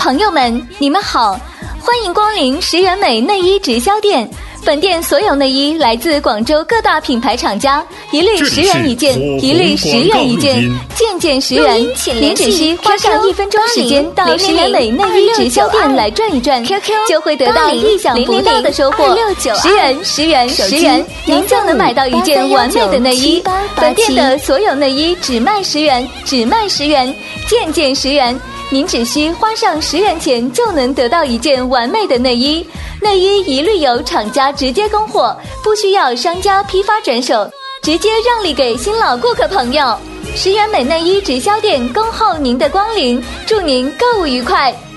朋友们，你们好，欢迎光临石原美内衣直销店。本店所有内衣来自广州各大品牌厂家，一律10元一件，一律10元一件，件件10元。您只需花上1分钟时间到石原美内衣直销店来转一转，就会得到意想不到的收获。10元，10元，10元，您就能买到一件完美的内衣。本店的所有内衣只卖10元，只卖10元，件件10元。您只需花上10元钱就能得到一件完美的内衣，内衣一律由厂家直接供货，不需要商家批发转手，直接让利给新老顾客朋友。石原美内衣直销店恭候您的光临，祝您购物愉快。